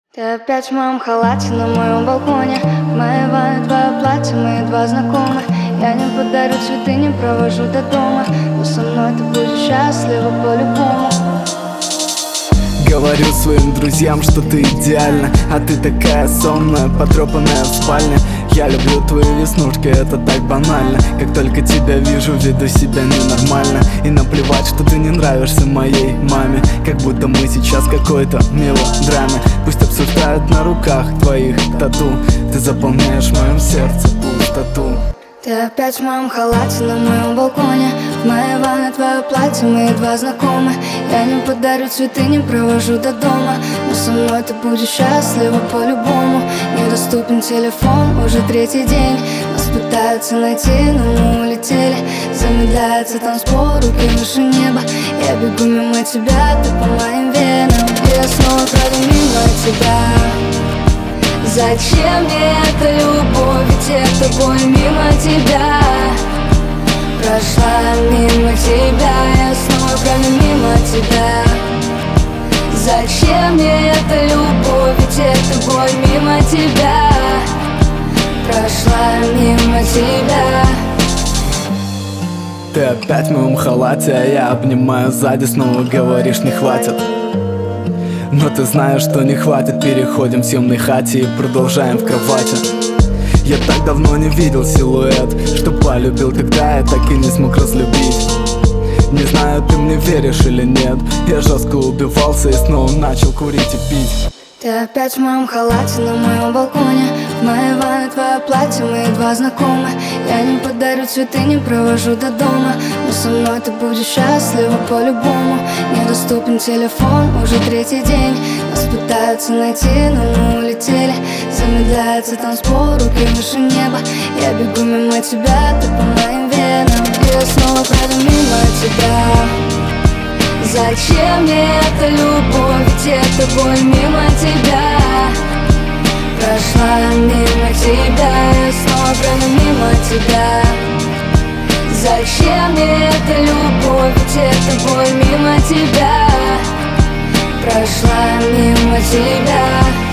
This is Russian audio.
Ты опять в моем халате на моем балконе. В моей ванне твое платье, мы едва знакомы. Я не подарю цветы, не провожу до дома, но со мной ты будешь счастлива по-любому. Говорю своим друзьям, что ты идеальна, а ты такая сонная, потрепанная в спальне. Я люблю твои веснушки, это так банально. Как только тебя вижу, веду себя ненормально. И наплевать, что ты не нравишься моей маме, как будто мы сейчас в какой-то мелодраме. Пусть обсуждают на руках твоих тату, ты заполняешь в моем сердце пустоту. Ты опять в моем халате на моем балконе. В моей ванне твое платье, мы едва знакомы. Я не подарю цветы, не провожу до дома, но со мной ты будешь счастлива по-любому. Недоступен телефон, уже третий день. Нас пытаются найти, но мы улетели. Замедляется танцпол, руки выше неба. Я бегу мимо тебя, ты по моим венам. И я снова пройду мимо тебя. Зачем мне эта любовь, ведь я тобой мимо тебя. Прошла мимо тебя, я снова пройду мимо тебя. Зачем мне эта любовь, ведь я тобой мимо тебя. Прошла мимо тебя. Ты опять в моем халате, а я обнимаю сзади, снова говоришь не хватит. Но ты знаешь, что не хватит. Переходим в съемной хате и продолжаем в кровати. Я так давно не видел силуэт, что полюбил, когда я так и не смог разлюбить. Не знаю, ты мне веришь или нет. Я жестко убивался и снова начал курить и пить. Ты опять в моем халате на моем балконе. В моей ванне твое платье, мы едва знакомы. Я не подарю цветы, не провожу до дома, но со мной ты будешь счастлива по-любому. Недоступен телефон, уже третий день. Нас пытаются найти, но мы улетели. Замедляется танцпол, руки выше неба. Я бегу мимо тебя, ты по моим венам. И я снова пройду мимо тебя. Зачем мне эта любовь, ведь я тобой мимо тебя. Прошла мимо тебя, я снова пройду мимо тебя. Зачем мне эта любовь, ведь я тобой мимо тебя. Прошла мимо тебя.